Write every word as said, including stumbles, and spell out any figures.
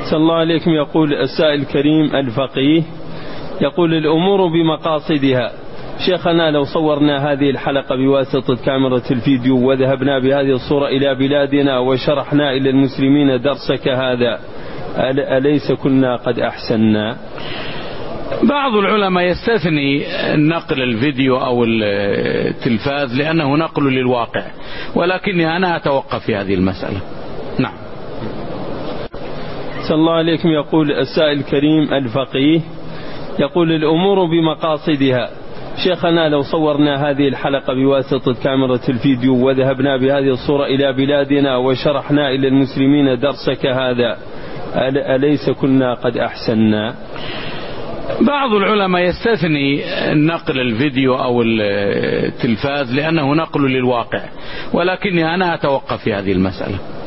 صلى الله عليكم. يقول السائل الكريم الفقيه، يقول الأمور بمقاصدها. شيخنا لو صورنا هذه الحلقة بواسطة كاميرا الفيديو وذهبنا بهذه الصورة إلى بلادنا وشرحنا إلى المسلمين درسك هذا، أليس كنا قد أحسننا؟ بعض العلماء يستثني نقل الفيديو أو التلفاز لأنه نقل للواقع، ولكني أنا أتوقف في هذه المسألة. نعم. صلى الله عليكم. يقول السائل الكريم الفقيه، يقول الأمور بمقاصدها. شيخنا لو صورنا هذه الحلقة بواسطة كاميرا الفيديو وذهبنا بهذه الصورة إلى بلادنا وشرحنا إلى المسلمين درسك هذا، أليس كنا قد أحسننا؟ بعض العلماء يستثني نقل الفيديو أو التلفاز لأنه نقل للواقع، ولكني أنا أتوقف في هذه المسألة.